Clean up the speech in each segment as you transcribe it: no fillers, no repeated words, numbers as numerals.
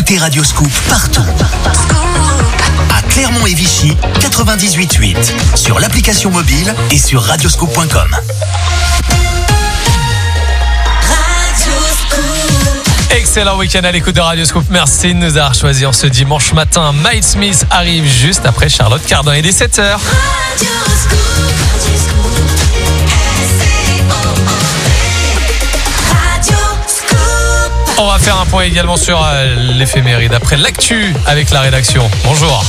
Écoutez Radio Scoop partout. À Clermont et Vichy, 98.8. Sur l'application mobile et sur radioscoop.com. Excellent week-end à l'écoute de Radio Scoop. Merci de nous avoir choisi en ce dimanche matin. Miles Smith arrive juste après Charlotte Cardin. Il est 7h. On va faire un point également sur l'éphéméride après l'actu avec la rédaction. Bonjour.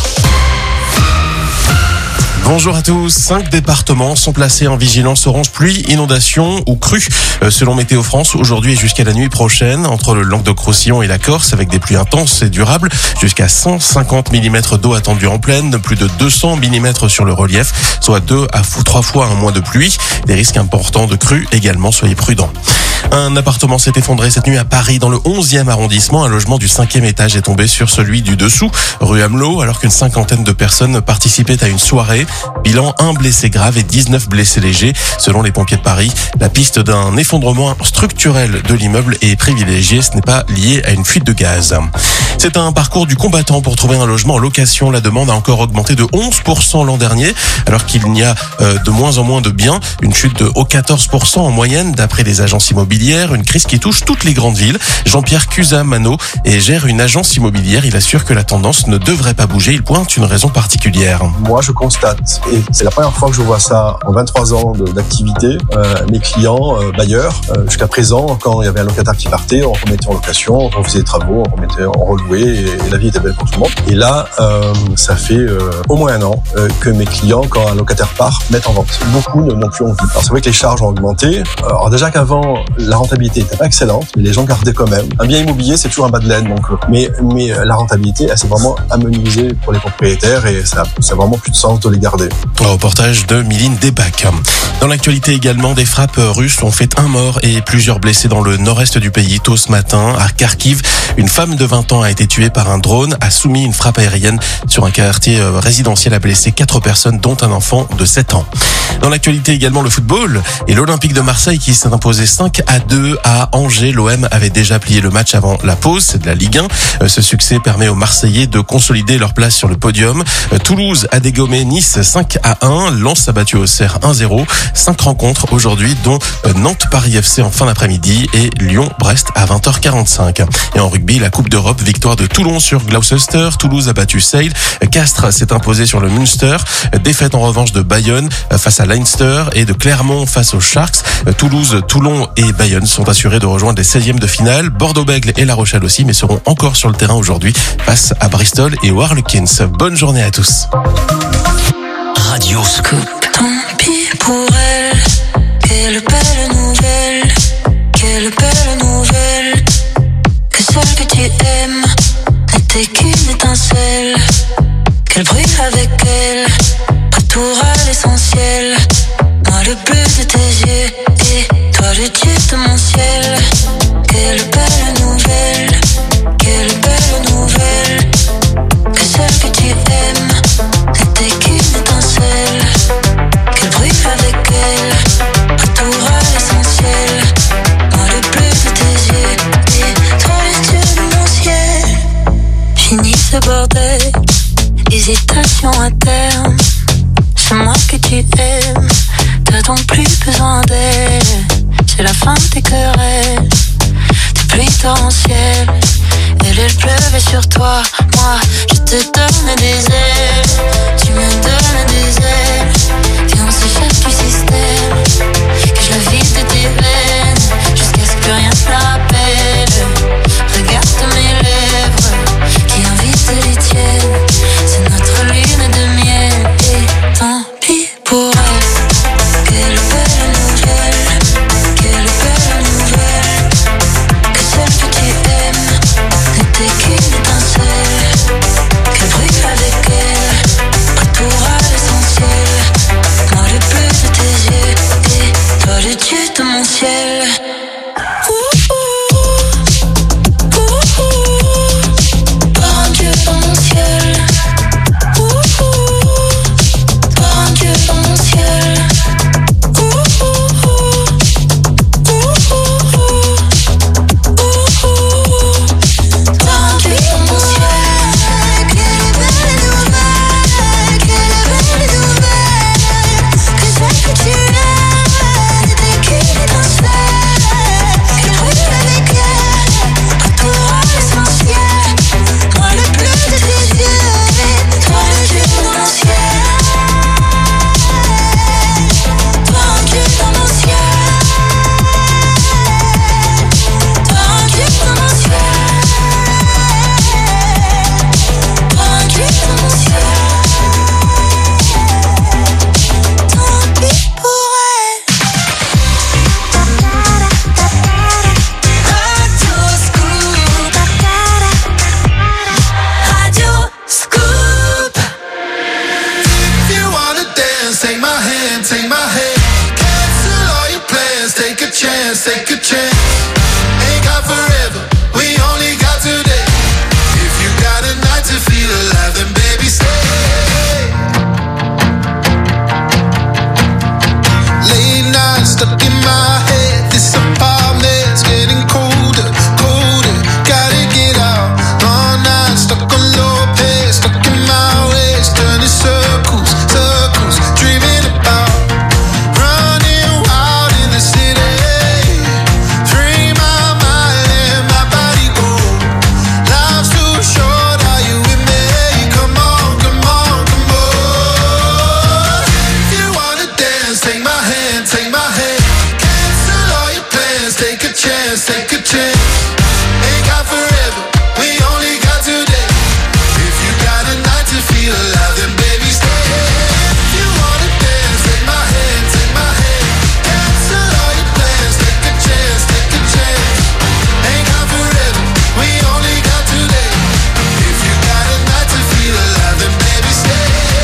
Bonjour à tous. 5 départements sont placés en vigilance orange pluie, inondation ou crue. Selon Météo France, aujourd'hui et jusqu'à la nuit prochaine, entre le Languedoc-Roussillon et la Corse, avec des pluies intenses et durables, jusqu'à 150 mm d'eau attendue en plaine, plus de 200 mm sur le relief, soit 2 à 3 fois un mois de pluie. Des risques importants de crue également, soyez prudents. Un appartement s'est effondré cette nuit à Paris, dans le 11e arrondissement. Un logement du 5e étage est tombé sur celui du dessous, rue Amelot, alors qu'une cinquantaine de personnes participaient à une soirée. Bilan, 1 blessé grave et 19 blessés légers. Selon les pompiers de Paris, la piste d'un effondrement structurel de l'immeuble est privilégiée. Ce n'est pas lié à une fuite de gaz. C'est un parcours du combattant pour trouver un logement en location. La demande a encore augmenté de 11% l'an dernier, alors qu'il n'y a de moins en moins de biens. Une chute de 14% en moyenne, d'après les agences immobilières. Une crise qui touche toutes les grandes villes. Jean-Pierre Cusamano gère une agence immobilière. Il assure que la tendance ne devrait pas bouger. Il pointe une raison particulière. Moi, je constate, et c'est la première fois que je vois ça en 23 ans d'activité, mes clients, bailleurs, jusqu'à présent, quand il y avait un locataire qui partait, on remettait en location, on refaisait des travaux, on relouait, et la vie était belle pour tout le monde. Et là, ça fait au moins un an que mes clients, quand un locataire part, mettent en vente. Beaucoup n'ont plus envie. Alors c'est vrai que les charges ont augmenté. Alors déjà qu'avant, la rentabilité était pas excellente, mais les gens gardaient quand même. Un bien immobilier, c'est toujours un bas de laine, donc mais la rentabilité, elle s'est vraiment amenuisée pour les propriétaires, et ça a vraiment plus de sens de les garder. Au reportage de Miline Debac. Dans l'actualité également, des frappes russes ont fait un mort et plusieurs blessés dans le nord-est du pays. Tôt ce matin, à Kharkiv, une femme de 20 ans a été tuée par un drone, a soumis une frappe aérienne sur un quartier résidentiel, a blessé 4 personnes, dont un enfant de 7 ans. Dans l'actualité également, le football et l'Olympique de Marseille qui s'est imposé 5-2 à Angers. L'OM avait déjà plié le match avant la pause, c'est de la Ligue 1. Ce succès permet aux Marseillais de consolider leur place sur le podium. Toulouse a dégommé Nice 5-1. Lens a battu Auxerre 1-0. 5 rencontres aujourd'hui, dont Nantes-Paris FC en fin d'après-midi et Lyon-Brest à 20h45. Et en rugby, la Coupe d'Europe, victoire de Toulon sur Gloucester. Toulouse a battu Sale. Castres s'est imposé sur le Munster. Défaite en revanche de Bayonne face à Leinster et de Clermont face aux Sharks. Toulouse, Toulon et Bayonne sont assurés de rejoindre les 16e de finale. Bordeaux-Bègles et La Rochelle aussi, mais seront encore sur le terrain aujourd'hui face à Bristol et aux Harlequins. Bonne journée à tous. Radio Scoop. Tant pis pour elle, quelle belle nouvelle, quelle belle nouvelle. Que celle que tu aimes n'était qu'une étincelle, qu'elle brille avec elle, retour à l'essentiel. Moi le bleu de tes yeux et toi le dieu de mon ciel. Quelle belle nouvelle, quelle belle nouvelle. Que celle que tu aimes n'était qu'une étincelle, qu'elle brille avec elle, retour à l'essentiel. Moi le bleu de tes yeux et toi le dieu de mon ciel. Fini ce bordel, hésitation à terme. C'est moi que tu aimes, t'as donc plus besoin d'elle. C'est la fin des querelles, des pluies torrentielles. Elle pleuvait sur toi, moi je te donne des ailes. Tu me donnes des ailes, et on s'échappe du système. Que je la vide de tes veines, jusqu'à ce que plus rien ne la rappelle. Regarde mes lèvres, qui invitent les tiennes. C'est notre lune de miel, et tant pis pour elle. Quelle belle nouvelle, quelle belle nouvelle. Que celle que tu aimes n'était qu'une étincelle, qu'elle brille avec elle, retour à l'essentiel. dance, take a chance. Ain't got forever, we only got today. If you got a night to feel alive, then baby stay. Late night stuck in my head, this apartment's getting colder, colder. Gotta get out. Long night stuck on low pace, stuck in my ways, turning circles, circles, dreaming about running wild in the city. Free my mind, let my body go. Life's too short, are you with me? Come on, come on, come on. If you wanna dance, take my hand, take my hand. Cancel all your plans, take a chance, take a chance. Ain't got forever, we only got today. If you got a night to feel alive, then baby stay. If you wanna dance, take my hand, take my hand. Cancel all your plans, take a chance, take a chance. Ain't got forever, we only got today. If you got a night to feel alive, then baby stay.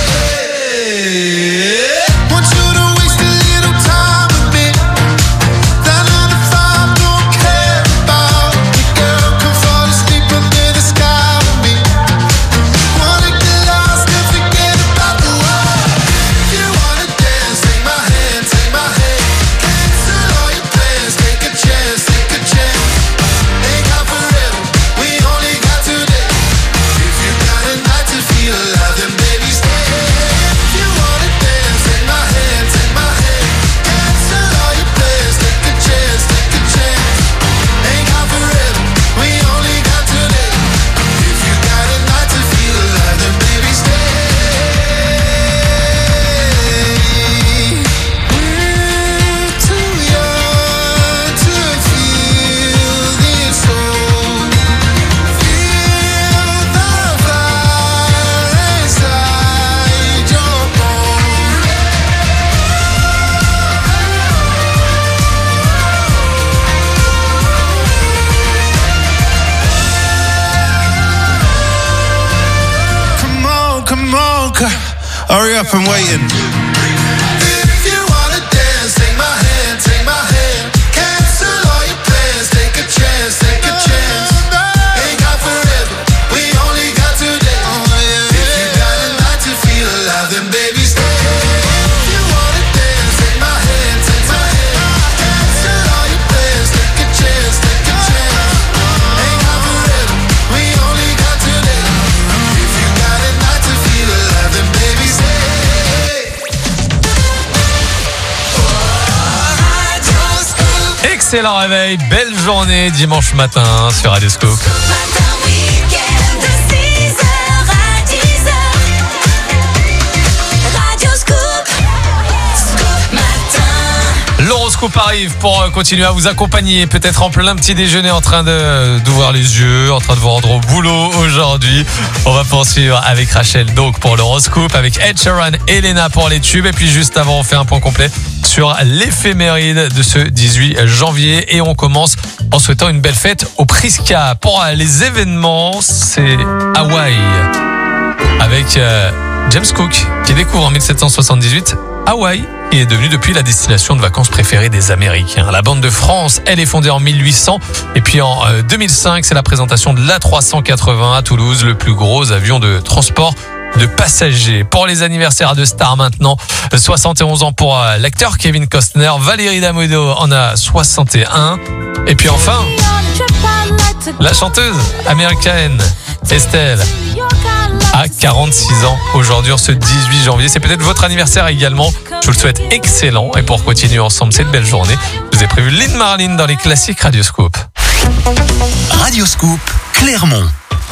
Want you to waste a little time with me. That 9 to 5 don't care about me, girl. Come fall asleep under the sky with me. Wanna get lost and forget about the world. If you wanna dance, take my hand, take my hand. Cancel all your plans, take a chance, take a chance. Ain't got forever, we only got today. If you got a night to feel alive, then baby stay. If you wanna dance, take my hand, take my hand. Cancel all your plans, take a chance, take a chance. Ain't got forever, we only got today. If you got a night to feel alive, then baby stay. We're too young to feel this old. Feel the fire inside your bones. Come on, hurry up, I'm waiting. If you wanna dance, take my hand, take my hand. Cancel all your plans, take a chance, take a chance. Ain't got forever, we only got today. If you got a night to feel alive, then baby stay. If you wanna dance, take my hand, take my hand. Cancel all your plans, take a chance, take a chance. Ain't got forever, we only got today. If you got a night to feel alive, then baby stay. Excellent réveil, belle journée dimanche matin sur Radio Scoop. Matin, week-end, de 6h à 10h. Radio Scoop. Scoop matin. L'horoscope arrive pour continuer à vous accompagner, peut-être en plein petit déjeuner, en train d'ouvrir les yeux, en train de vous rendre au boulot aujourd'hui. On va poursuivre avec Rachel donc pour l'horoscope, avec Ed Sheeran et Elena pour les tubes. Et puis juste avant, on fait un point complet sur l'éphéméride de ce 18 janvier. Et on commence en souhaitant une belle fête au Prisca. Pour les événements, c'est Hawaï, avec James Cook qui découvre en 1778 Hawaï, qui est devenue depuis la destination de vacances préférée des Américains. La bande de France, elle est fondée en 1800. Et puis en 2005, c'est la présentation de l'A380 à Toulouse, le plus gros avion de transport de passagers. Pour les anniversaires de stars maintenant, 71 ans pour l'acteur Kevin Costner, Valérie Damido en a 61. Et puis enfin, la chanteuse américaine Estelle a 46 ans aujourd'hui, en ce 18 janvier. C'est peut-être votre anniversaire également. Je vous le souhaite excellent. Et pour continuer ensemble cette belle journée, je vous ai prévu Lynn Marlin dans les classiques Radio Scoop. Radio Scoop, Clermont.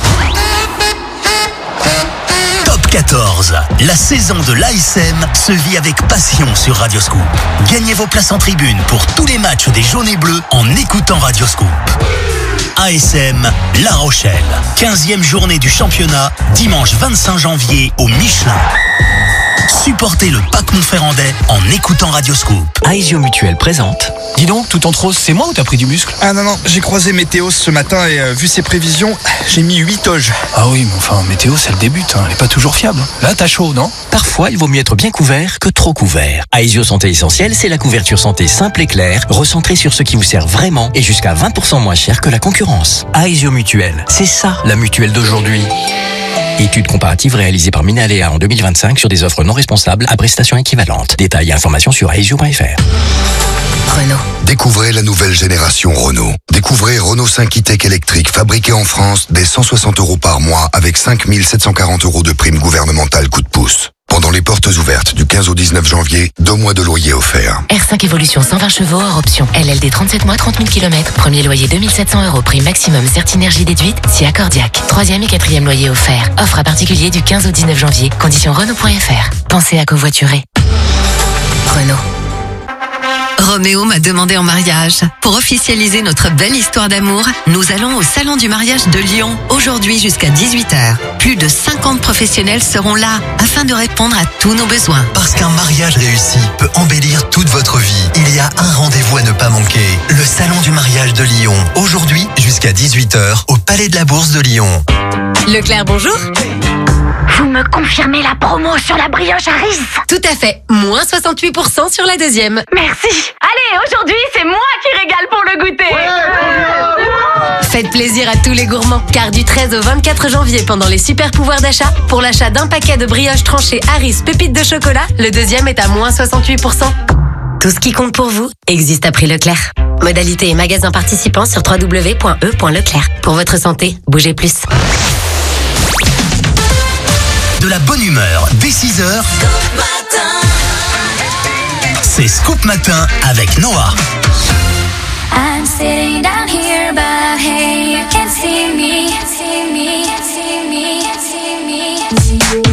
Top 14. La saison de l'ASM se vit avec passion sur Radio Scoop. Gagnez vos places en tribune pour tous les matchs des Jaunes et Bleus en écoutant Radio Scoop. ASM La Rochelle. 15e journée du championnat, dimanche 25 janvier au Michelin. Supportez le PAC Montferrandais en écoutant Radioscoop. Aesio Mutuelle présente. Dis donc, tout entre rose, c'est moi ou t'as pris du muscle? Ah non, j'ai croisé Météos ce matin et vu ses prévisions, j'ai mis 8 oges. Ah oui, mais enfin, Météos, elle débute, elle est pas toujours fiable. Là, t'as chaud, non? Parfois, il vaut mieux être bien couvert que trop couvert. Aesio Santé Essentielle, c'est la couverture santé simple et claire, recentrée sur ce qui vous sert vraiment et jusqu'à 20% moins cher que la concurrence. Aesio Mutuelle, c'est ça, la mutuelle d'aujourd'hui. Étude comparative réalisée par Minalea en 2025 sur des offres non responsables à prestations équivalentes. Détails et informations sur aesio.fr. Renault. Découvrez la nouvelle génération Renault. Découvrez Renault 5 e-Tech électrique fabriqué en France dès 160 € par mois avec 5 740 € de prime gouvernementale coup de pouce. Pendant les portes ouvertes du 15 au 19 janvier, 2 mois de loyer offerts. R5 Evolution 120 chevaux hors option. LLD 37 mois, 30 000 km. Premier loyer 2700 €. Prime maximum Certinergie déduite si accordiaque. 3e et 4e loyer offert. Offre à particulier du 15 au 19 janvier. Conditions Renault.fr. Pensez à covoiturer. Renault. Roméo m'a demandé en mariage. Pour officialiser notre belle histoire d'amour, nous allons au Salon du mariage de Lyon, aujourd'hui jusqu'à 18h. Plus de 50 professionnels seront là, afin de répondre à tous nos besoins. Parce qu'un mariage réussi peut embellir toute votre vie. Il y a un rendez-vous à ne pas manquer. Le Salon du mariage de Lyon. Aujourd'hui jusqu'à 18h au Palais de la Bourse de Lyon. Leclerc, bonjour. Vous me confirmez la promo sur la brioche Harris? Tout à fait. Moins 68% sur la deuxième. Merci. Allez, aujourd'hui, c'est moi qui régale pour le goûter. Faites plaisir à tous les gourmands, car du 13 au 24 janvier, pendant les super pouvoirs d'achat, pour l'achat d'un paquet de brioches tranchées Harris pépites de chocolat, le deuxième est à moins 68%. Tout ce qui compte pour vous existe à prix Leclerc. Modalité et magasins participants sur www.e.leclerc. Pour votre santé, bougez plus. De la bonne humeur dès 6h. C'est Scoop Matin avec Noah. I'm sitting down here, but hey, you can't see me, see me, see me, see me.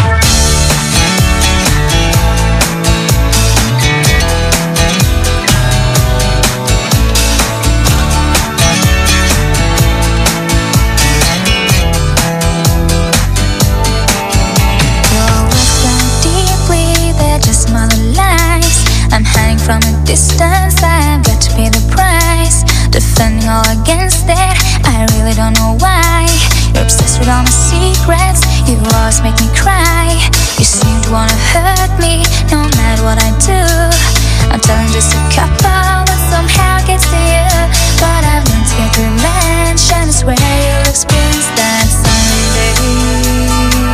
I'm hiding from a distance, I've got to pay the price. Defending all against it, I really don't know why. You're obsessed with all my secrets, you always make me cry. You seem to wanna hurt me, no matter what I do. I'm telling just a couple, but somehow gets to you. But I've learned to get revenge, and I swear you'll experience that someday.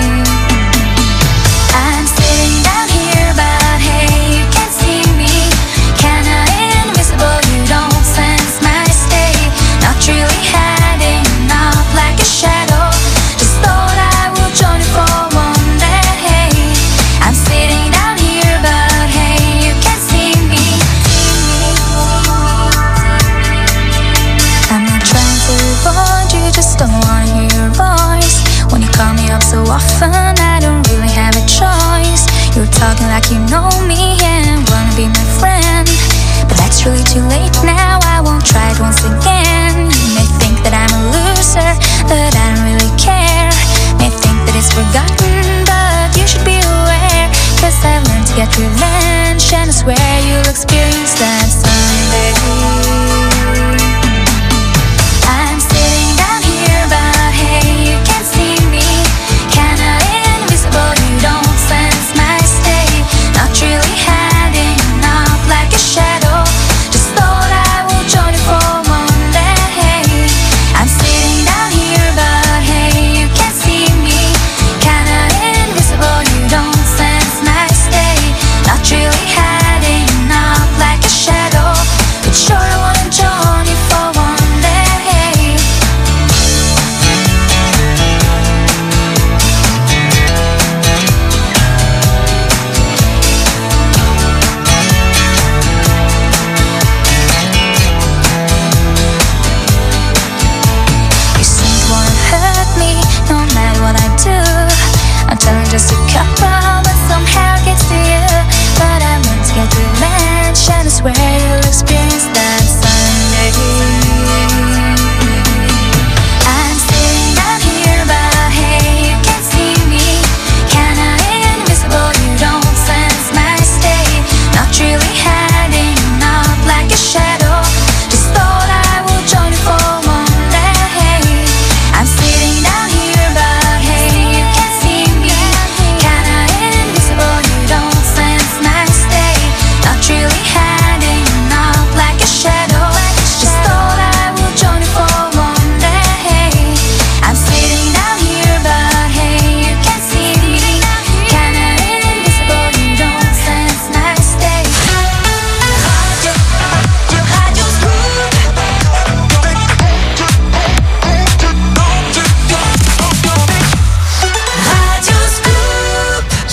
I'm sitting down here, but hey, you can't see me. Kinda invisible, you don't sense my state. Not really hiding up like a shadow. Just thought I would join you for one day. I'm sitting down here, but hey, you can't see me. I'm not trying to avoid you, just don't wanna hear your voice. When you call me up so often, I don't really have a choice. You're talking like you know me and wanna be my friend, but that's really too late now, I won't try it once again. You may think that I'm a loser, but I don't really care. May think that it's forgotten, but you should be aware. Cause I've learned to get revenge, and I swear you'll experience that someday. I'm sitting down here, but hey, you can't see me. Kinda invisible, you don't sense my state. Not really hiding up like a shadow. Just thought I would join you for one day. I'm sitting down here, but hey, you can't see me. Kinda invisible, you don't sense my state.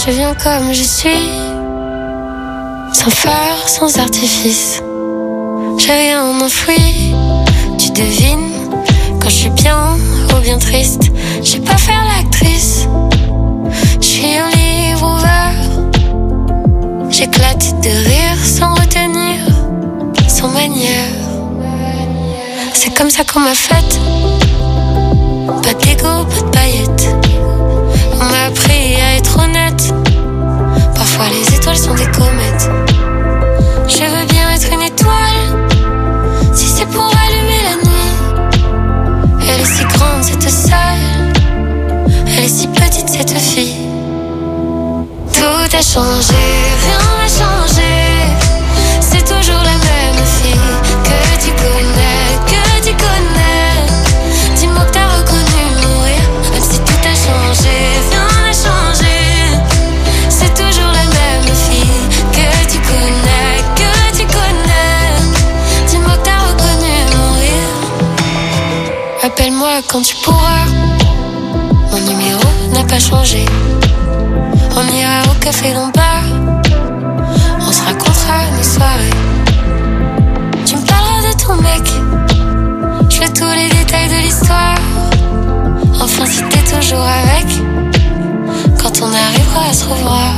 je viens comme je suis, sans phare, sans artifice. J'ai rien enfoui, tu devines quand je suis bien ou bien triste. Je sais pas faire l'actrice, je suis un livre ouvert. J'éclate de rire sans retenir, sans manière. C'est comme ça qu'on m'a faite, pas d'ego, pas de paillettes. On m'a appris à être honnête, parfois les étoiles sont des comètes. Je veux bien être une étoile, si c'est pour allumer la nuit. Elle est si grande cette salle, elle est si petite cette fille. Tout a changé, rien n'a changé, c'est toujours la même fille que tu connais, que tu connais. Dis-moi que t'as reconnu mon rire, même si tout a changé, rien n'a changé, c'est toujours la même fille que tu connais, que tu connais. Dis-moi que t'as reconnu mon rire. Appelle-moi quand tu pourras, mon numéro n'a pas changé. On ira au café Lombard, on se racontera nos soirées. Tu me parleras de ton mec, je veux tous les détails de l'histoire. Enfin si t'es toujours avec, quand on arrivera à se revoir.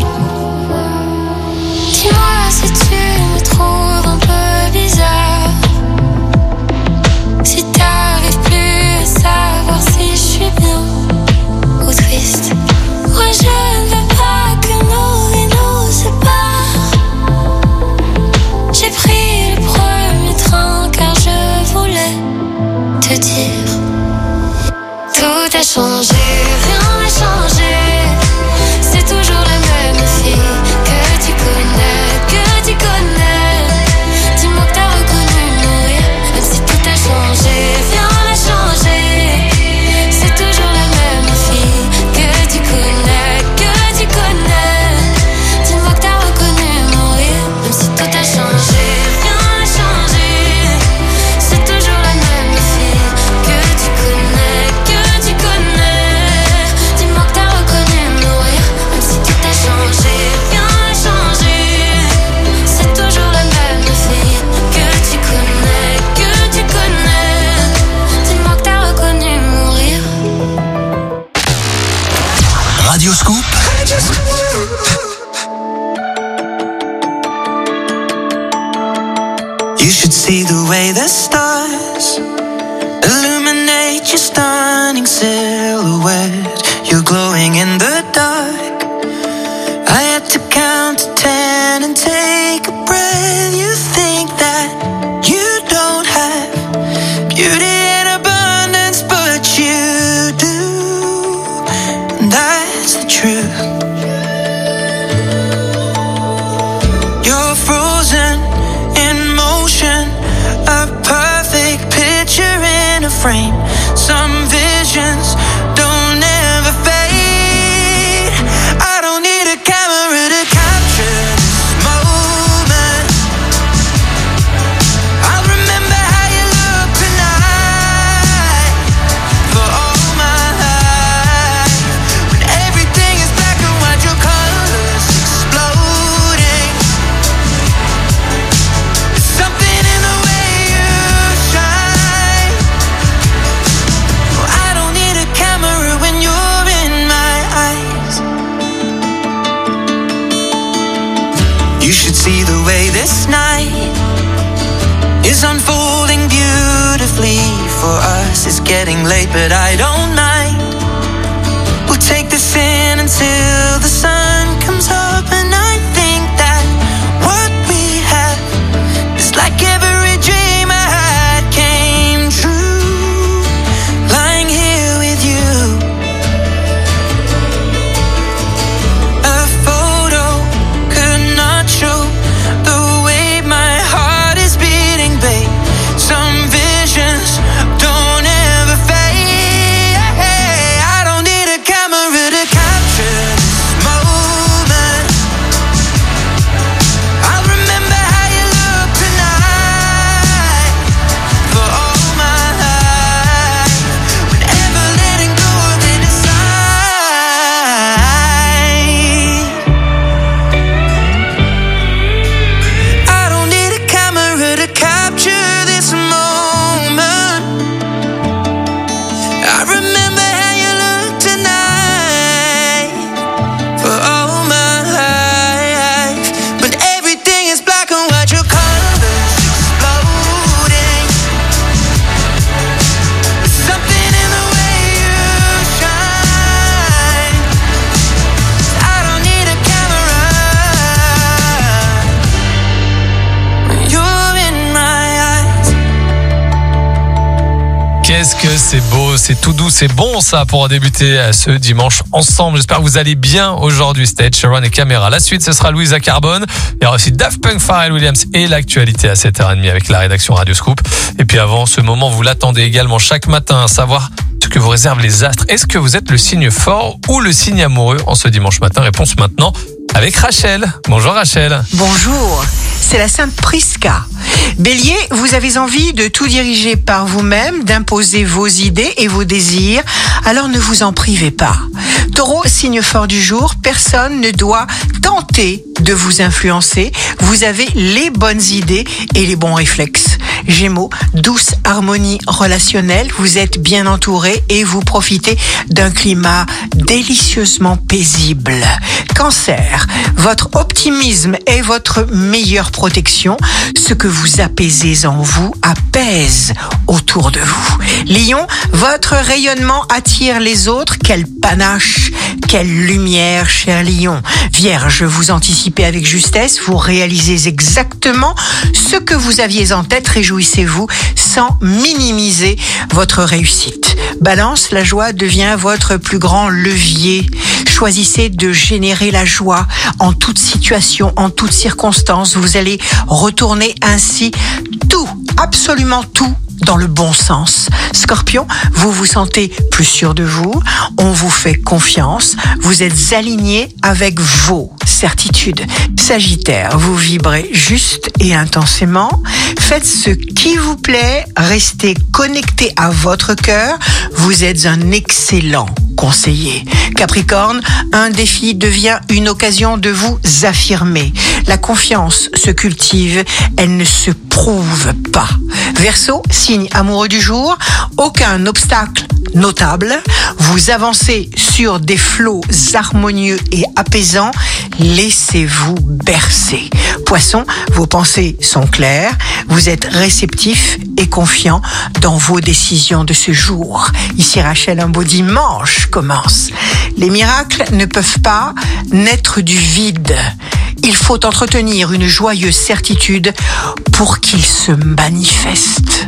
Dis-moi si tu me trouves un peu bizarre, si t'arrives plus à savoir si je suis bien ou triste. Moi je ne veux pas que nos vies nous séparent. J'ai pris le premier train car je voulais te dire. Tout a changé, rien n'a changé, c'est toujours la même fille que tu connais, dis-moi que t'as reconnu mon rire, même si tout a changé, rien n'a changé, c'est toujours la même fille que tu connais, dis-moi que t'as reconnu mon rire, même si tout a changé, rien n'a changé, c'est toujours la même fille que tu connais, dis-moi que t'as reconnu mon rire, même si tout a changé, rien n'a changé, c'est toujours la même fille que tu connais, dis-moi que t'as reconnu mon rire. Radio Scoop. You should see the way the stars illuminate your stunning silhouette. You're glowing in the dark. I had to count to 10 and take a breath. You think that you don't have beauty in abundance, but you do. And that's the truth. You're frozen in motion, a perfect picture in a frame. Some visions don't ever fade. I don't need a camera to capture this moment. I'll remember how you look tonight for all my life. When everything is black and white, your colors exploding. There's something in the way you shine. Oh, I don't need a camera when you're in my eyes. You should see the way this night is unfolding beautifully for us. It's getting late, but I don't mind. We'll take this in until the sun comes up, and I think that what we have is like every dream I had came true. Lying here with you, a photo could not show the way my heart is beating, babe. Some visions don't ever fade. Qu'est-ce que c'est beau, c'est tout doux, c'est bon ça pour débuter ce dimanche ensemble. J'espère que vous allez bien aujourd'hui. C'était Ed Sheeran et Camera. La suite, ce sera Louisa Carbone. Il y aura aussi Daft Punk, Pharrell Williams et l'actualité à 7h30 avec la rédaction Radio Scoop. Et puis avant ce moment, vous l'attendez également chaque matin, à savoir ce que vous réservent les astres. Est-ce que vous êtes le signe fort ou le signe amoureux en ce dimanche matin? Réponse maintenant avec Rachel. Bonjour Rachel. Bonjour, c'est la Sainte Prisca. Bélier, vous avez envie de tout diriger par vous-même, d'imposer vos idées et vos désirs, alors ne vous en privez pas. Taureau, signe fort du jour, personne ne doit tenter de vous influencer. Vous avez les bonnes idées et les bons réflexes. Gémeaux, douce harmonie relationnelle, vous êtes bien entouré et vous profitez d'un climat délicieusement paisible. Cancer, votre optimisme est votre meilleure protection. Ce que vous apaisez en vous apaise autour de vous. Lion, votre rayonnement attire les autres. Quel panache, quelle lumière, cher Lion. Vierge, vous anticipez avec justesse, vous réalisez exactement ce que vous aviez en tête. Réjouissez-vous sans minimiser votre réussite. Balance, la joie devient votre plus grand levier. Choisissez de générer la joie en toute situation, en toute circonstance. Vous allez retourner ainsi tout, absolument tout, dans le bon sens. Scorpion, vous vous sentez plus sûr de vous, on vous fait confiance, vous êtes aligné avec vos certitudes. Sagittaire, vous vibrez juste et intensément, faites ce qui vous plaît, restez connecté à votre cœur, vous êtes un excellent conseiller. Capricorne, un défi devient une occasion de vous affirmer. La confiance se cultive, elle ne se prouve pas. Verseau, signe amoureux du jour, aucun obstacle notable, vous avancez sur des flots harmonieux et apaisants, laissez-vous bercer. Poisson, vos pensées sont claires, vous êtes réceptif et confiant dans vos décisions de ce jour. Ici Rachel, un beau dimanche commence. Les miracles ne peuvent pas naître du vide. Il faut entretenir une joyeuse certitude pour qu'ils se manifestent.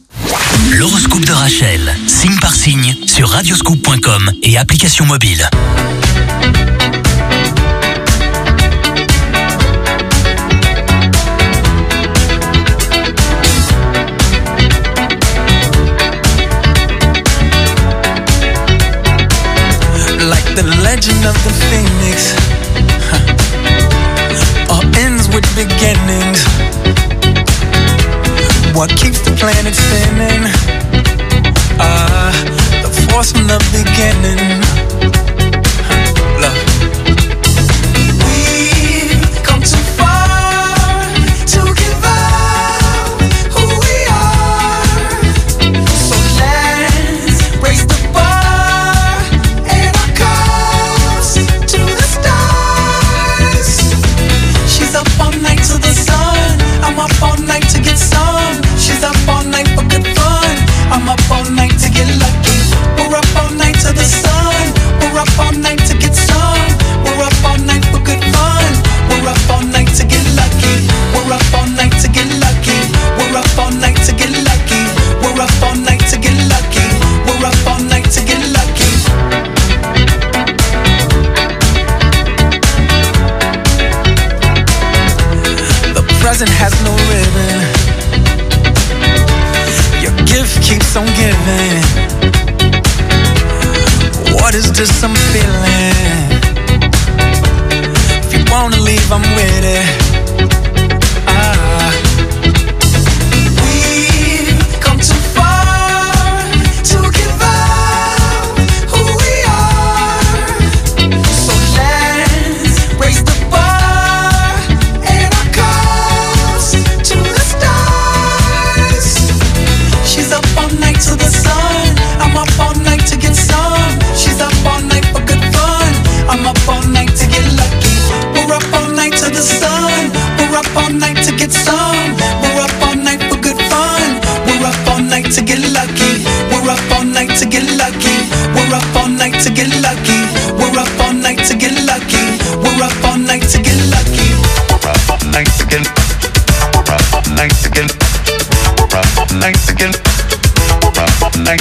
L'horoscope de Rachel, signe par signe, sur radioscoop.com et application mobile. Like the legend of the phoenix, all ends with beginnings. What keeps the planet spinning? The force from the beginning. Look. We've come too far to give up who we are. So let's raise the bar and our cups to the stars. She's up all night to the sun. I'm up all night to get some. She's up all night for good fun. I'm up all night to get lucky. We're up all night to the sun. We're up all night to get some. We're up all night for good fun. We're up all night to get lucky. We're up all night to get lucky. We're up all night to get lucky. We're up all night to get lucky. We're up all night to get lucky. The present has no ribbon. Your gift keeps on giving. What is this I'm feeling? If you wanna leave, I'm with it. We've come too far to give up who we are. So let's raise the bar and our cups to the stars. She's up all night to the sun. I'm up all night to get some. She's up all night for good fun. I'm up all night to get lucky. We're up all night to the sun. We're up all night to get some. We're up all night for good fun. We're up all night to get lucky. We're up all night to get lucky. We're up all night to get lucky. We're up all night to get lucky. We're up all night to get lucky. We're up all night to get. We're up all night to get. We're up all night to get. We're up all night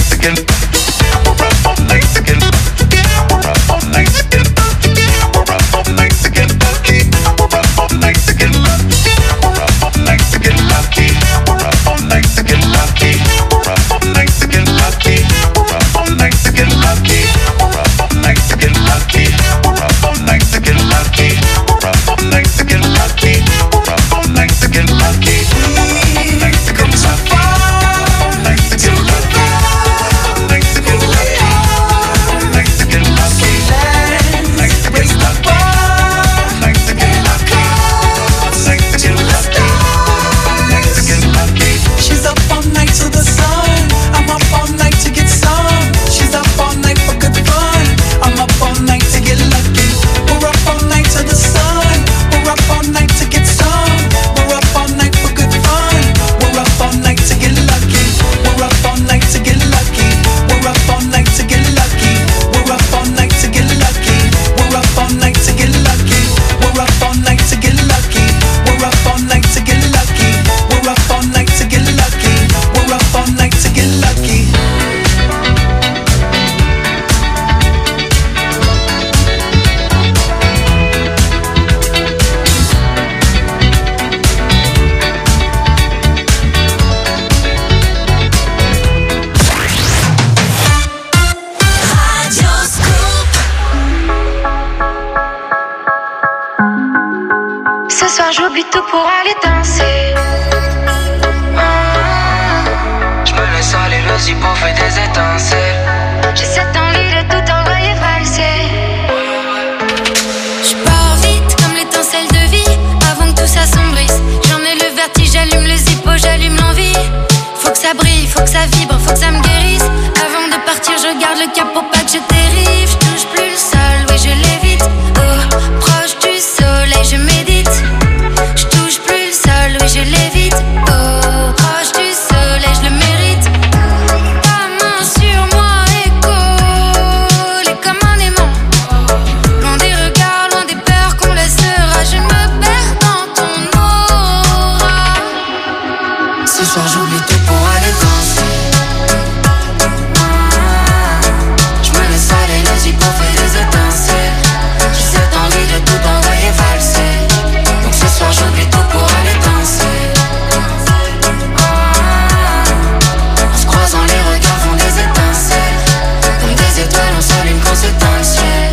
soir j'oublie tout pour aller danser. Je me laisse aller, le zippo fait des étincelles. J'ai cette envie de tout envoyer valser. Je pars vite comme l'étincelle de vie. Avant que tout s'assombrisse, j'en ai le vertige, j'allume le zippo, j'allume l'envie. Faut que ça brille, faut que ça vibre, faut que ça me guérisse. Avant de partir, je garde le cap pour pas que je dérive. Je touche plus le sol, oui je l'évite. Oh, proche du soleil, je médite. Je touche plus le sol, oui je l'évite. Oh, proche du soleil, je le mérite. Ta main sur moi et collée comme un aimant. Loin des regards, loin des peurs qu'on laissera. Je me perds dans ton aura. Ce soir j'oublie tout pour aller danser. Je me laisse aller, le zippo fait des étincelles. J'ai cette envie de tout envoyer valser. Donc ce soir j'oublie tout pour aller danser. En se croisant les regards font des étincelles. Comme des étoiles on s'allume quand c'est dans le ciel.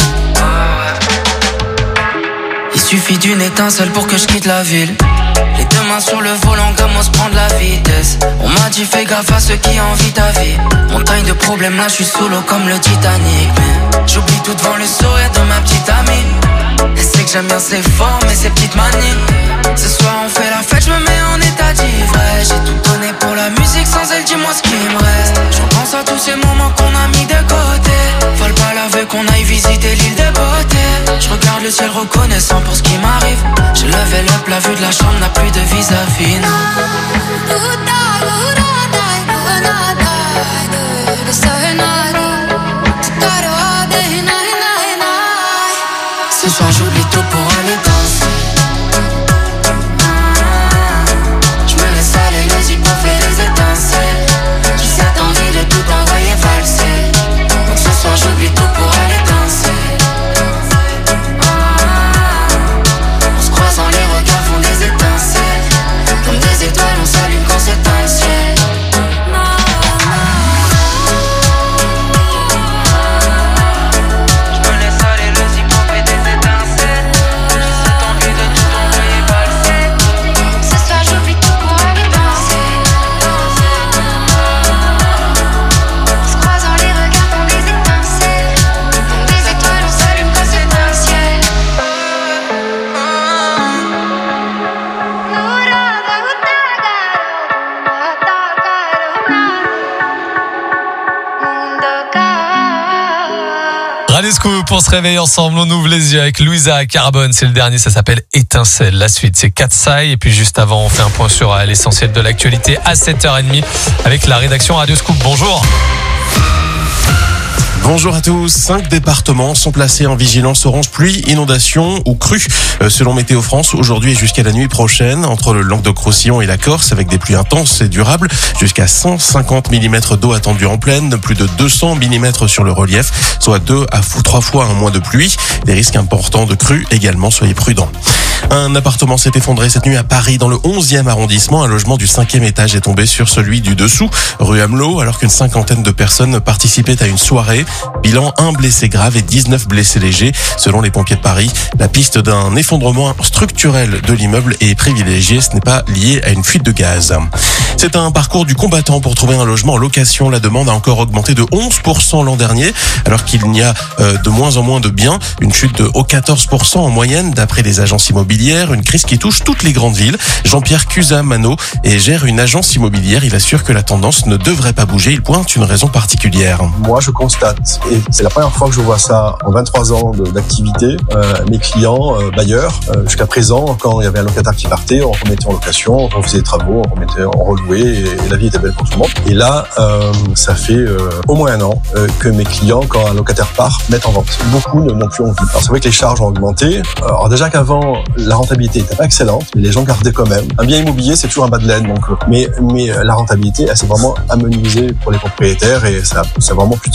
Il suffit d'une étincelle pour que je quitte la ville. Les deux mains sur le volant comme on se prend de la vitesse. On m'a dit fais gaffe à ceux qui envient ta vie. Montagne de problèmes là je suis sous l'eau comme le Titanic. Mais j'oublie tout devant le sourire de ma petite amie. Elle sait que j'aime bien ses formes et ses petites manies. Ce soir on fait la fête, je me mets en état d'ivresse. J'ai tout donné pour la musique, sans elle dis-moi ce qu'il me reste. Je repense à tous ces moments qu'on a mis de côté. Faut pas l'avouer qu'on aille visiter l'île de beauté. Je regarde le ciel reconnaissant pour ce qui m'arrive. Je levé up, la vue de la chambre n'a plus de vis-à-vis. Ce soir j'oublie tout pour aller danser. Je me laisse aller, le zippo fait des étincelles. J'ai cette envie de tout envoyer valser. Donc ce soir j'oublie tout pour aller danser. En se croisant les regards font des étincelles. Comme des étoiles on s'allume quand c'est dans le ciel. Radio Scoop, on se réveille ensemble, on ouvre les yeux avec Louisa Carbone, c'est le dernier, ça s'appelle Étincelle. La suite, c'est Katsai, et puis juste avant, on fait un point sur l'essentiel de l'actualité à 7h30 avec la rédaction Radio Scoop. Bonjour. Bonjour à tous. 5 départements sont placés en vigilance orange pluie, inondation ou crue. Selon Météo France, aujourd'hui et jusqu'à la nuit prochaine, entre le Languedoc-Roussillon et la Corse, avec des pluies intenses et durables, jusqu'à 150 mm d'eau attendue en plaine, plus de 200 mm sur le relief, soit 2 à 3 fois un mois de pluie. Des risques importants de crue également, soyez prudents. Un appartement s'est effondré cette nuit à Paris, dans le 11e arrondissement. Un logement du 5e étage est tombé sur celui du dessous, rue Amelot, alors qu'une cinquantaine de personnes participaient à une soirée. Bilan, 1 blessé grave et 19 blessés légers. Selon les pompiers de Paris, la piste d'un effondrement structurel de l'immeuble est privilégiée. Ce n'est pas lié à une fuite de gaz. C'est un parcours du combattant pour trouver un logement en location. La demande a encore augmenté de 11% l'an dernier, alors qu'il n'y a de moins en moins de biens. Une chute de 14% en moyenne, d'après les agences immobilières. Une crise qui touche toutes les grandes villes. Jean-Pierre Cusamano gère une agence immobilière. Il assure que la tendance ne devrait pas bouger. Il pointe une raison particulière. Moi, je constate, et c'est la première fois que je vois ça en 23 ans d'activité, mes clients bailleurs, jusqu'à présent, quand il y avait un locataire qui partait, on remettait en location, on refaisait des travaux, on relouait, et la vie était belle pour tout le monde. Et là, ça fait au moins 1 an que mes clients, quand un locataire part, mettent en vente. Beaucoup n'ont plus envie. Alors c'est vrai que les charges ont augmenté. Alors déjà qu'avant, la rentabilité était pas excellente, mais les gens gardaient quand même. Un bien immobilier, c'est toujours un bas de laine, donc mais la rentabilité, elle s'est vraiment amenuisée pour les propriétaires, et ça a vraiment plus de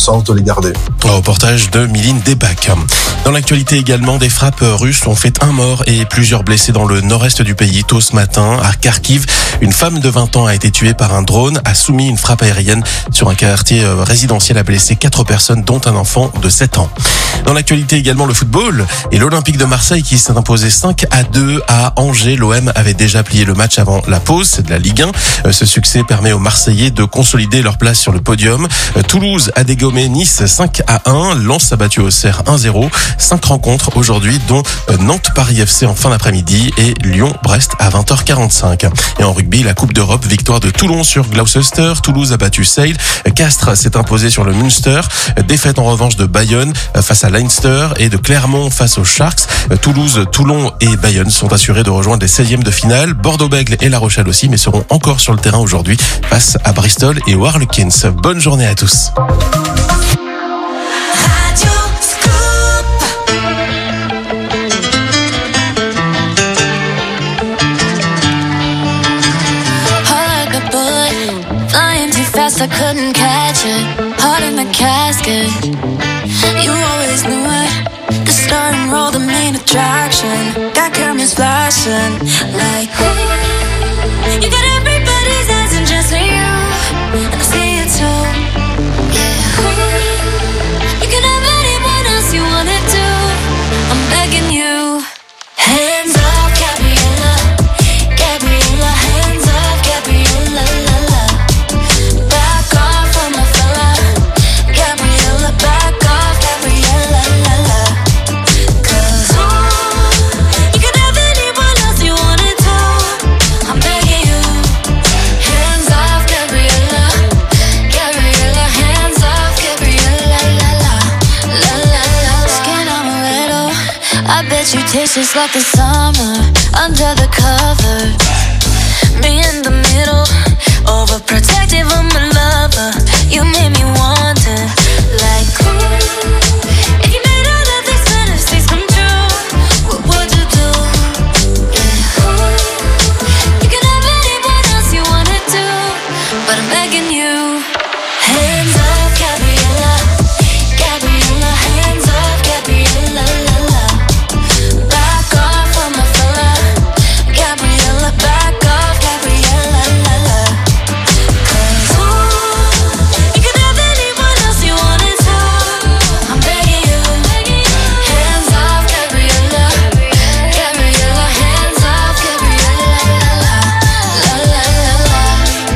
sens de les garder. Un reportage de Miline Debac. Dans l'actualité également, des frappes russes ont fait un mort et plusieurs blessés dans le nord-est du pays. Tôt ce matin, à Kharkiv, une femme de 20 ans a été tuée par un drone, a soumis une frappe aérienne sur un quartier résidentiel, a blessé 4 personnes, dont un enfant de 7 ans. Dans l'actualité également, le football et l'Olympique de Marseille qui s'est imposé 5-2 à Angers. L'OM avait déjà plié le match avant la pause, c'est de la Ligue 1. Ce succès permet aux Marseillais de consolider leur place sur le podium. Toulouse a dégommé Nice 5-1. Lens a battu Auxerre 1-0. 5 rencontres aujourd'hui, dont Nantes-Paris FC en fin d'après-midi et Lyon-Brest à 20h45. Et en rugby, la Coupe d'Europe, victoire de Toulon sur Gloucester. Toulouse a battu Sale. Castres s'est imposé sur le Munster. Défaite en revanche de Bayonne face à Leinster et de Clermont face aux Sharks. Toulouse, Toulon et Bayonne sont assurés de rejoindre les 16e de finale. Bordeaux-Bègles et La Rochelle aussi, mais seront encore sur le terrain aujourd'hui face à Bristol et aux Harlequins. Bonne journée à tous. I couldn't catch it, heart in the casket. You always knew it, the star and roll, the main attraction. Got cameras flashing, like you got everybody's eyes and just me you, and I see it too. Yeah, you can have anyone else you wanted to. I'm begging you, hands off, Gabriella, Gabriella, hands off, Gabriella, la la. You taste just like the summer under the covers. Me in the middle, overprotective of my lover. You made me want it, like ooh. If you made all of these fantasies come true, what would you do? Yeah, ooh. You can have anyone else you wanted to, but I'm begging you. Hands off, Gabriella, Gabriella, hands off, Gabriella, la la. Back off on my fella, Gabriella, back off, Gabriella, la la. 'Cause ooh, you can have anyone else you wanted to. I'm begging you, hands off, Gabriella, Gabriella, hands off, Gabriella, la la, la la la la.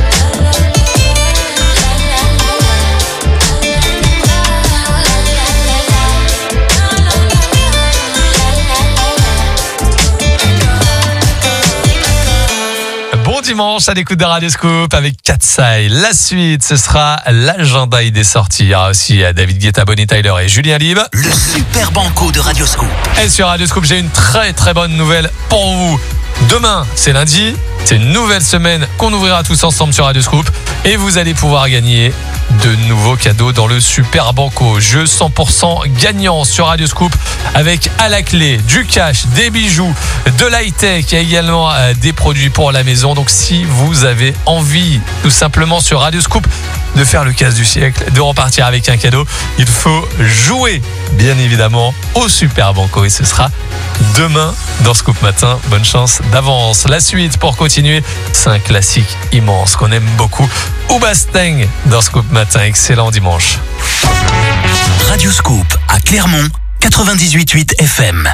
Bon dimanche à l'écoute de Radio Scoop avec Katsai. La suite, ce sera l'agenda idée sortie. Il y aura aussi David Guetta, Bonnie Tyler et Julien Lieb. Le super banco de Radio Scoop. Et sur Radio Scoop, j'ai une très très bonne nouvelle pour vous. Demain, c'est lundi. C'est une nouvelle semaine qu'on ouvrira tous ensemble sur Radio Scoop. Et vous allez pouvoir gagner de nouveaux cadeaux dans le Super Banco. Jeu 100% gagnant sur Radio Scoop avec à la clé du cash, des bijoux, de l'high-tech et également des produits pour la maison. Donc si vous avez envie tout simplement sur Radio Scoop de faire le casse du siècle, de repartir avec un cadeau, il faut jouer bien évidemment au Super Banco et ce sera demain dans Scoop Matin. Bonne chance d'avance. La suite pour continuer, c'est un classique immense qu'on aime beaucoup. Oubasteng dans Scoop Matin. Excellent dimanche. Radio Scoop à Clermont, 98.8 FM.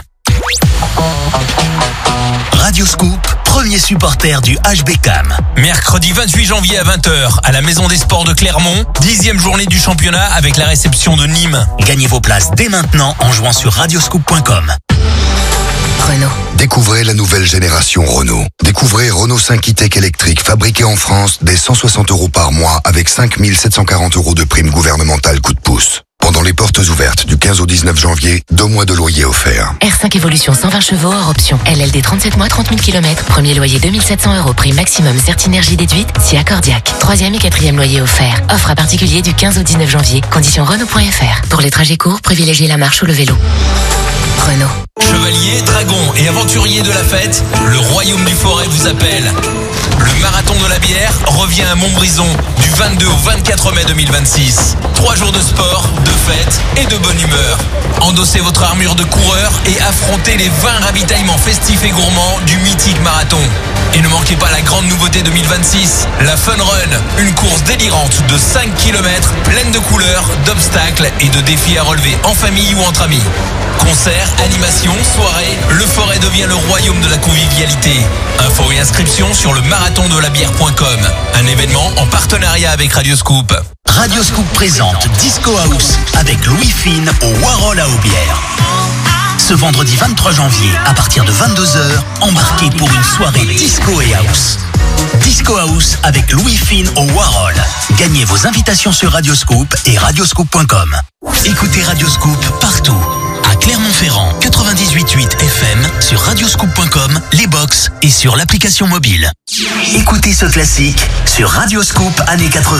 Radio Scoop, premier supporter du HBCAM. Mercredi 28 janvier à 20h, à la Maison des Sports de Clermont, 10e journée du championnat avec la réception de Nîmes. Gagnez vos places dès maintenant en jouant sur radioscoop.com. Renault. Découvrez la nouvelle génération Renault. Découvrez Renault 5 e-Tech électrique fabriqué en France dès 160 € par mois avec 5 740 € de prime gouvernementale coup de pouce. Pendant les portes ouvertes du 15 au 19 janvier, 2 mois de loyer offerts. R5 Evolution 120 chevaux hors option. LLD 37 mois, 30 000 km. Premier loyer 2700 €. Prix maximum Certinergie déduite si accordiaque. 3e et 4e loyer offert. Offre à particulier du 15 au 19 janvier. Conditions Renault.fr. Pour les trajets courts, privilégiez la marche ou le vélo. Renault. Chevaliers, dragons et aventuriers de la fête, le royaume du forêt vous appelle. Le marathon de la bière revient à Montbrison du 22 au 24 mai 2026. 3 jours de sport, de fête et de bonne humeur. Endossez votre armure de coureur et affrontez les 20 ravitaillements festifs et gourmands du mythique marathon. Et ne manquez pas la grande nouveauté 2026, la Fun Run, une course délirante de 5 km pleine de couleurs, d'obstacles et de défis à relever en famille ou entre amis. Concerts, animations, soirées, le Forêt devient le royaume de la convivialité. Infos et inscriptions sur le marathondelabière.com. Un événement en partenariat avec Radio Scoop. Radio Scoop présente Disco House avec Louis Fine au Warhol à Aubière. Ce vendredi 23 janvier, à partir de 22h, embarquez pour une soirée disco et house. Disco House avec Louis Fine au Warhol. Gagnez vos invitations sur Radio Scoop et radioscoop.com. Écoutez Radio Scoop partout. À Clermont-Ferrand, 98.8 FM, sur radioscoop.com, les box et sur l'application mobile. Écoutez ce classique sur Radio Scoop années 80.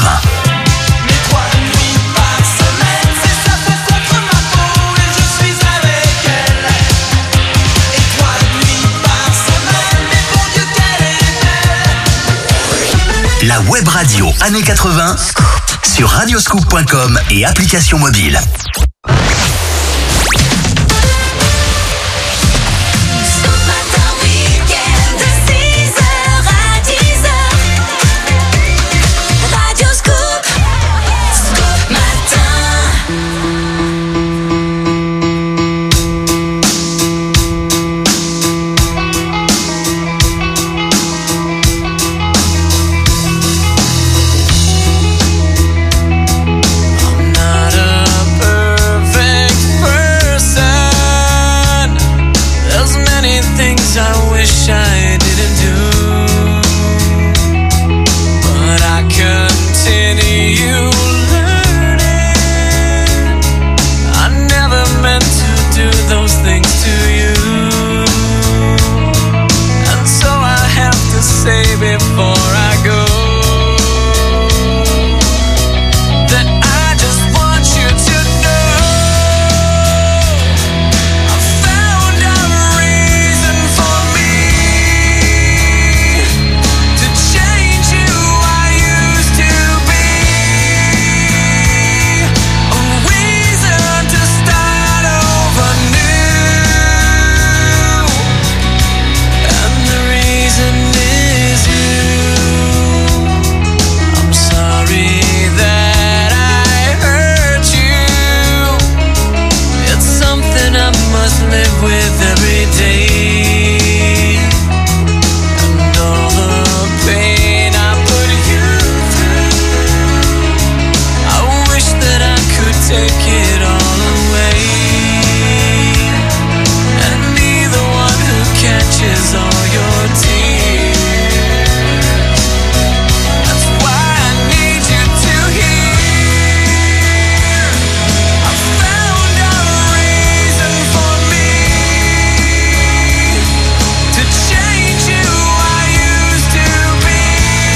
La web radio années 80 sur radioscoop.com et application mobile. I didn't do, but I continue learning. I never meant to do those things to you, and so I have to say before I go that I just want you to know I found a reason for me to change who I used to be, a reason to start over new, and the reason is you. I'm sorry that I hurt you. It's something I must live with every day. And all the pain I put you through, I wish that I could take it all away and be the one who catches all your tears. That's why I need you to hear I found a reason for me to change who I used to be,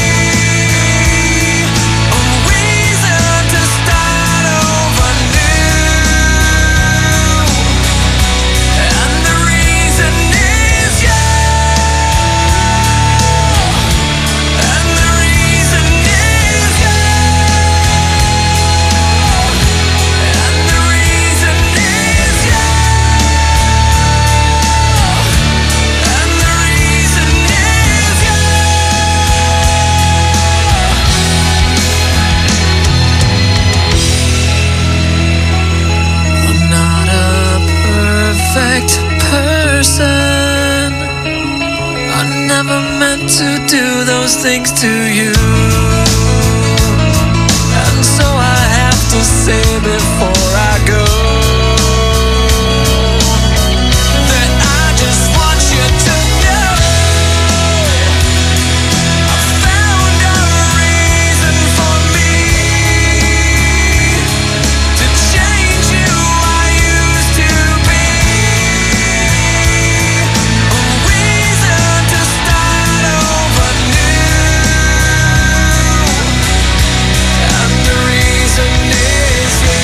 a reason to start over new, and the reason is you, and the reason is you, and the reason is you, and the reason is you. I'm not a perfect person. I never meant to do those things to you, and so I have to say before I go that I just want you to know I found a reason for me to change who I used to be, a reason to start over new, and the reason is you.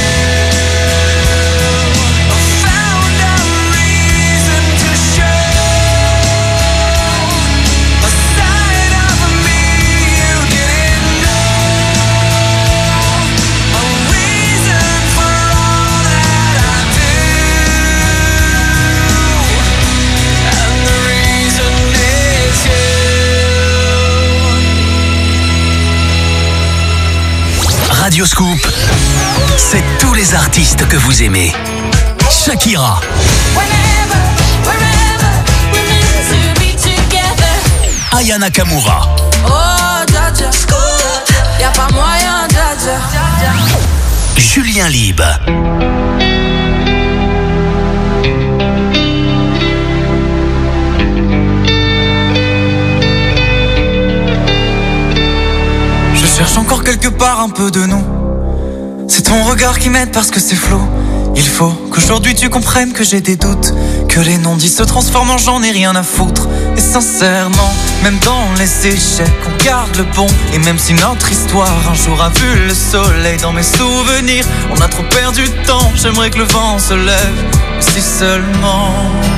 Radioscoop, c'est tous les artistes que vous aimez. Shakira, Aya Nakamura, Julien Lieb, Je cherche encore quelque part un peu de nous. C'est ton regard qui m'aide parce que c'est flou. Il faut qu'aujourd'hui tu comprennes que j'ai des doutes, que les non-dits se transforment en j'en ai rien à foutre. Et sincèrement, même dans les échecs, on garde le bon. Et même si notre histoire un jour a vu le soleil, dans mes souvenirs, on a trop perdu de temps. J'aimerais que le vent se lève, si seulement,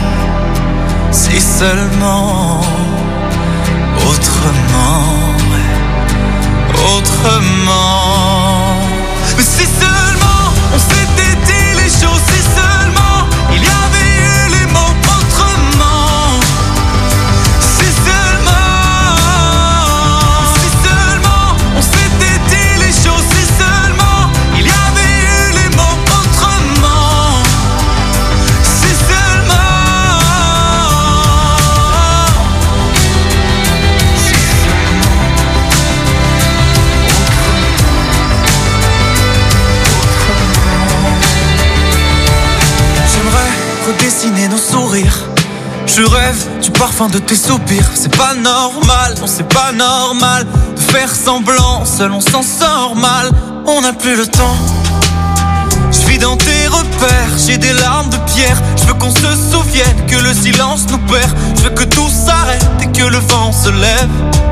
autrement. Mais si seulement on s'était dit les choses, si seulement il y avait eu les mots autrement. Si seulement on s'était dit les choses, si seulement il y avait eu les mots autrement. Si seulement. Redessiner nos sourires. Je rêve du parfum de tes soupirs. C'est pas normal, non c'est pas normal de faire semblant, seul on s'en sort mal. On n'a plus le temps. Je vis dans tes repères, j'ai des larmes de pierre. Je veux qu'on se souvienne que le silence nous perd. Je veux que tout s'arrête et que le vent se lève.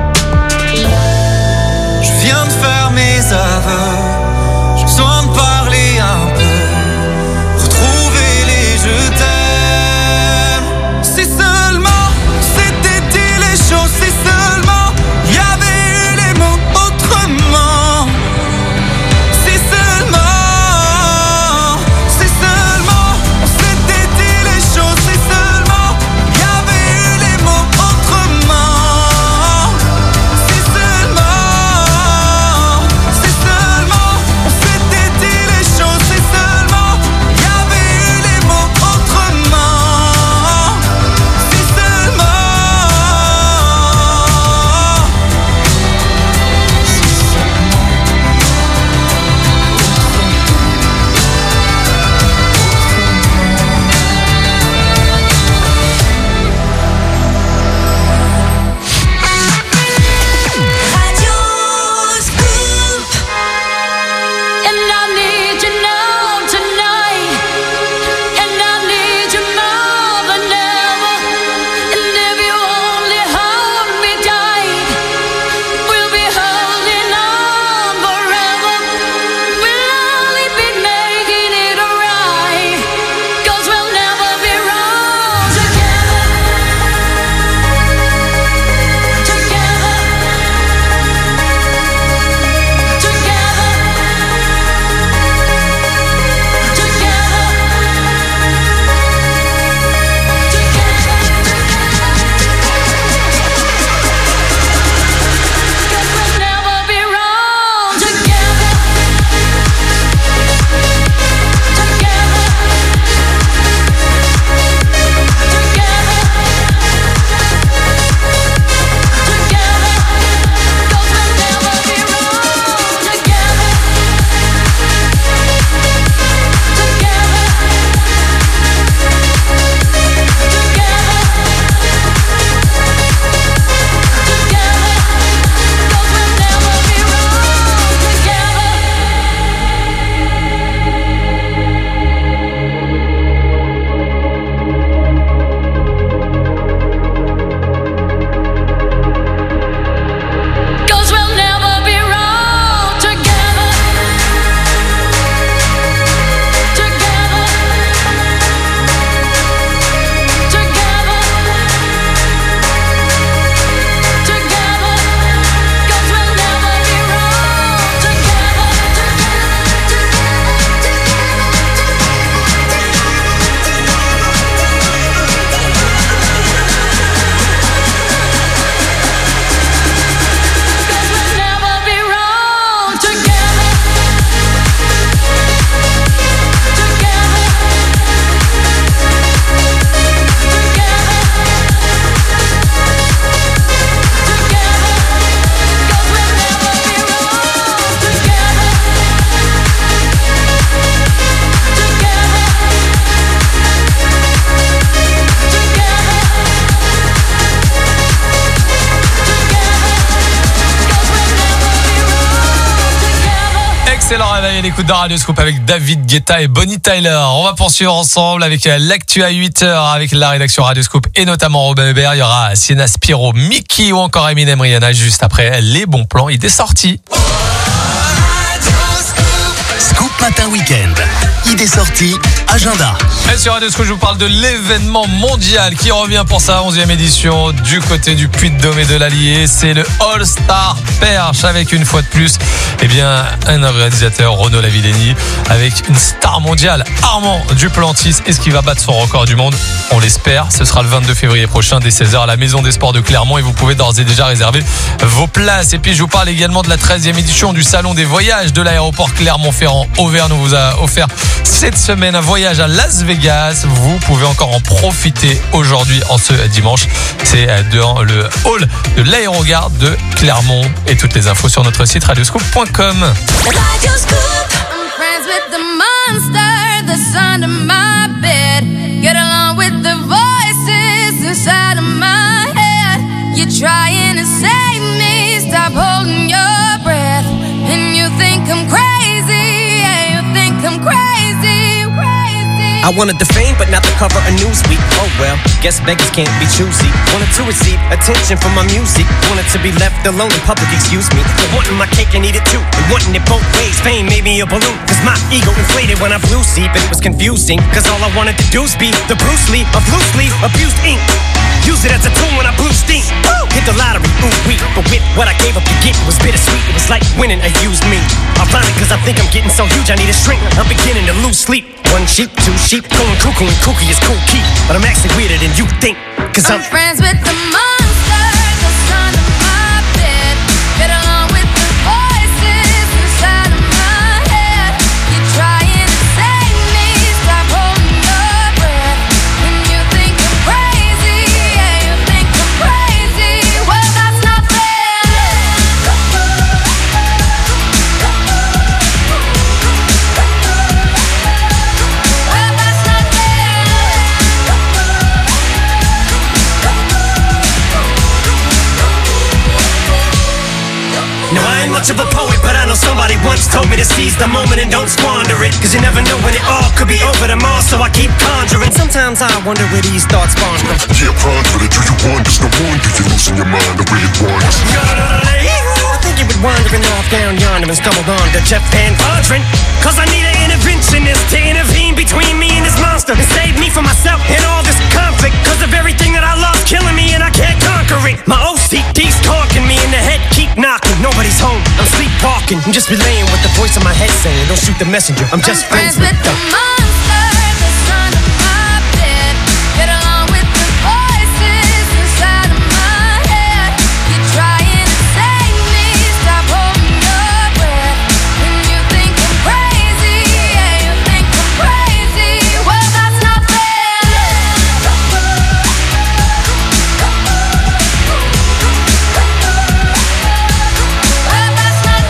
Je viens de faire mes aveux. J'ai besoin de parler un peu, retrouver les je t'aime. Si seulement c'était dit les choses, si seulement il y avait eu les mots autrement. Si seulement on s'était dit les choses, si seulement il y avait eu les mots autrement. Si seulement Excellent réveil à l'écoute de Radio Scoop avec David Guetta et Bonnie Tyler. On va poursuivre ensemble avec l'actu à 8h avec la rédaction Radio Scoop et notamment Robin Hubert. Il y aura Sienna Spiro, Mickey ou encore Eminem Rihanna juste après les bons plans. Il est sorti. Scoop Matin Week-end. Idée sortie, agenda. Et sur Radio Scoop, je vous parle de l'événement mondial qui revient pour sa 11e édition du côté du Puy-de-Dôme et de l'Allier. C'est le All-Star Perche avec une fois de plus, un organisateur, Renaud Lavillenie, avec une star mondiale, Armand Duplantis. Est-ce qu'il va battre son record du monde? On l'espère. Ce sera le 22 février prochain dès 16h à la Maison des Sports de Clermont et vous pouvez d'ores et déjà réserver vos places. Et puis je vous parle également de la 13e édition du Salon des voyages de l'aéroport Clermont-Ferrand. Auvergne nous vous a offert cette semaine un voyage à Las Vegas. Vous pouvez encore en profiter aujourd'hui en ce dimanche. C'est dans le hall de l'aérogare de Clermont et toutes les infos sur notre site radioscoop.com. Radio Scoop. I'm friends with the monster that's under my bed. Get along with the voices inside of my head. You're trying to save me. Stop holding your breath. And you think I'm crazy. Yeah, you think I'm crazy. I wanted the fame, but not the cover of Newsweek. Oh well, guess beggars can't be choosy. Wanted to receive attention from my music. Wanted to be left alone in public, excuse me. For wanting my cake and eat it too. And wanting it both ways. Fame made me a balloon. Cause my ego inflated when I flew sleep. And it was confusing. Cause all I wanted to do was be the Bruce Lee of loosely abused ink. Use it as a tool when I blew steam. Woo! Hit the lottery, ooh wee. But with what I gave up to get, it was bittersweet. It was like winning a used me. Ironic cause I think I'm getting so huge I need a shrink. I'm beginning to lose sleep. One sheep, two sheep, going cuckoo and kooky is cool key. But I'm actually weirder than you think. Cause I'm friends with the monster that's under my bed. Get along with the voices inside of my head. You're trying to save me. Stop holding your breath. And you think I'm crazy. Yeah, you think I'm crazy. Well, that's not fair. Now I ain't much of a poet, but I know somebody once told me to seize the moment and don't squander it. Cause you never know when it all could be over tomorrow, so I keep conjuring. Sometimes I wonder where these thoughts spawn from. Yeah, ponder it, do you wonder? No wonder you're losing your mind the way it wanders. I think you been wandering off down yonder and stumbled on to Jeff Van Vondren. Cause I need an interventionist to intervene between me and this monster and save me from myself and all this conflict. Cause of everything that I love killing me and I can't conquer it. My OCD's talking me in the head, keep knocking. Nobody's home, I'm sleepwalking. I'm just relaying what the voice in my head saying. Don't shoot the messenger, I'm just friends with the monster that's under my bed. Get along with the voices inside of my head. You're trying to save me. Stop holding your breath. And you think I'm crazy. Yeah, you think I'm crazy. Well, that's not fair. Well, that's not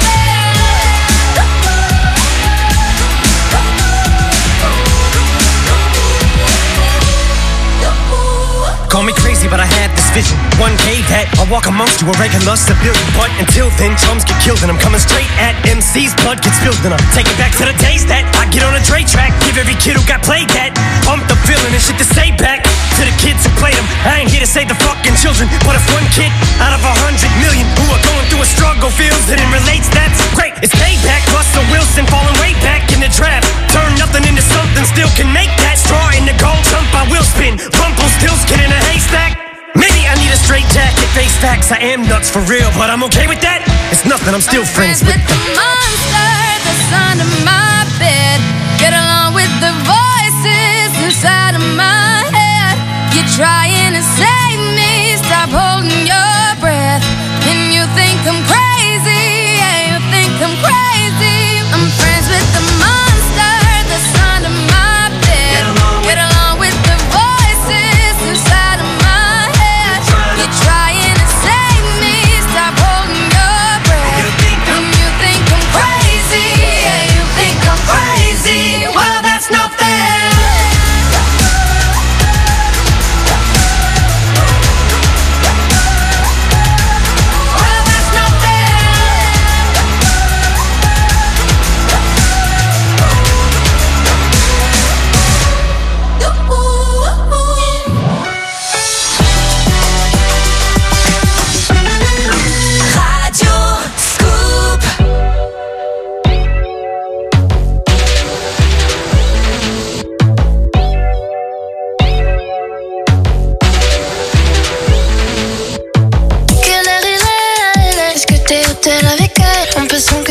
Call me crazy, but I had this vision. One day that I'll walk amongst you a regular civilian. But until then, drums get killed and I'm coming straight at MC's blood gets spilled and I'm taking back to the days that I get on a Dre track. Give every kid who got played that pumped up feeling and shit to say back to the kids who played them. I ain't here to save the fucking children, but if one kid out of 100 million who are going through a struggle feels it and relates, that's great. It's payback. Russell Wilson falling way back in the draft. Turn nothing into something, still can make that straw in the gold jump. I will spin. Rumpelstiltskin in a haystack. Maybe I need a straight jacket, face facts. I am nuts for real, but I'm okay with that. It's nothing, I'm still friends with the monster that's under my bed. Get along with the voices inside of my head. You're trying to save me. Stop holding your breath. And you think I'm crazy. Yeah, you think I'm crazy. I'm friends with the monster that's under my bed. Get along with the voices inside of my head. You're trying to save me. Stop holding your breath. And you think I'm crazy. Yeah, you think I'm crazy. Well, that's not fair.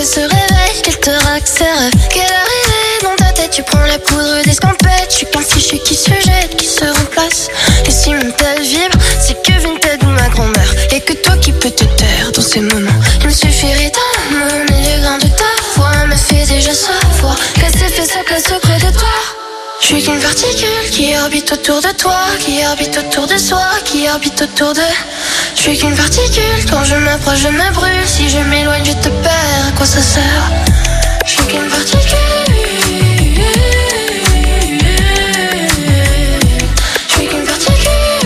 qu'elle se réveille, qu'elle te raque ses rêves. Qu'elle arrive dans ta tête, tu prends la poudre d'escampette. Je suis qu'un fichier qui se jette, qui se remplace. Et si même ta vibre, c'est que Vinted ou ma grand-mère. Et que toi qui peux te taire dans ces moments. Il me suffirait d'un mot, mais le grain de ta voix me fait déjà savoir qu'elle s'est fait sa place au creux de toi. Je suis qu'une particule qui orbite autour de toi, qui orbite autour de soi, qui orbite autour de... Je suis qu'une particule, quand je m'approche je me brûle. Si je m'éloigne je te perds, à quoi ça sert? Je suis qu'une particule. Je suis qu'une particule.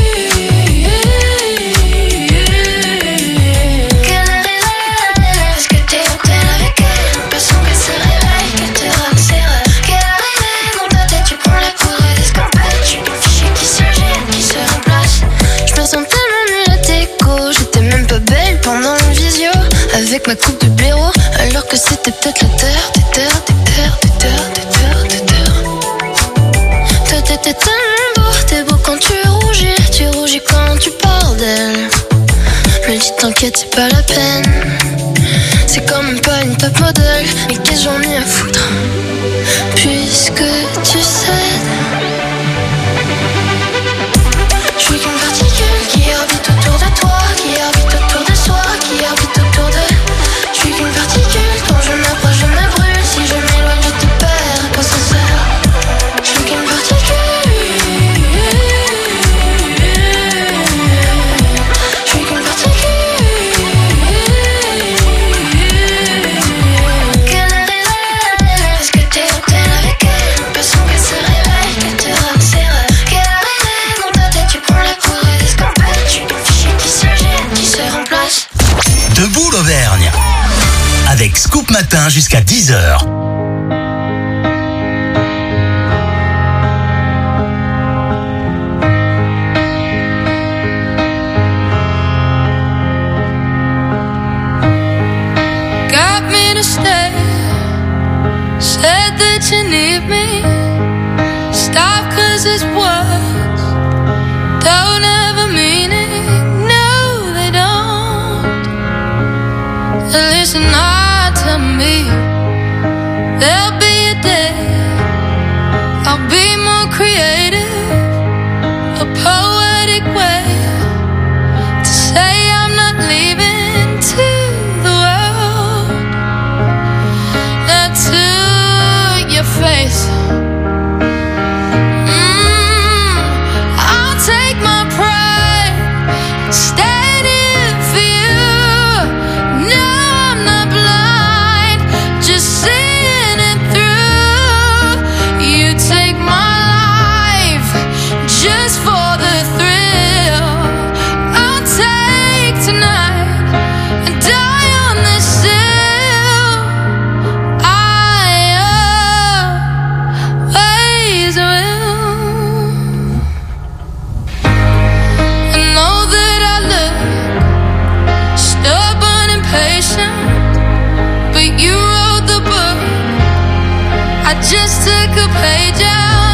Qu'elle arrive, est-ce que t'es hôtel avec elle? L'impression qu'elle se réveille, qu'elle te raque ses rêves. Qu'elle arrive dans ta tête, tu prends la poudre d'escampette. Je suis qu'un fichier qui se jette, qui se remplace. Je me sens tellement nulle à t'écho. J'étais même pas belle pendant le visio. Avec ma coupe de blaireau, alors que c'était peut-être la terre, des terres, des terres, des terres, des terres, des terres. Toi t'étais tellement beau, t'es beau quand tu rougis quand tu parles d'elle. Me dis t'inquiète, c'est pas la peine. C'est quand même pas une top modèle, mais qu'est-ce que j'en ai à foutre? Puisque tu cèdes. Je suis qu'une particule qui orbite autour de toi, qui orbite autour de soi, qui orbite autour de... Je suis qu'une particule, quand je m'approche je me brûle. Si je m'éloigne je te perds, à quoi ça sert? Je suis qu'une particule. Je suis qu'une particule. Qu'elle arrive, est-ce que t'es hôtel avec elle? L'impression qu'elle se réveille, qu'elle te raque ses rêves. Qu'elle arrive dans ta tête, tu prends la poudre d'escampette. Je suis qu'un fichier qui se jette, qui se remplace. Debout l'Auvergne. Avec Scoop Matin jusqu'à 10h. Got me to stay. Said that you need me. Stop 'cause it's words don't ever mean it. No, they don't. Listen hard to me. There'll be a day I'll be more creative, a poetic way to say I'm not leaving to the world. Not to your face. I'll take my pride, stand in for you. No, I'm not blind, just seeing it through. You take my life just for the thrill. I'll take tonight and die on this hill. I always will. I know that I look stubborn and patient, but you wrote the book. I just took a page out.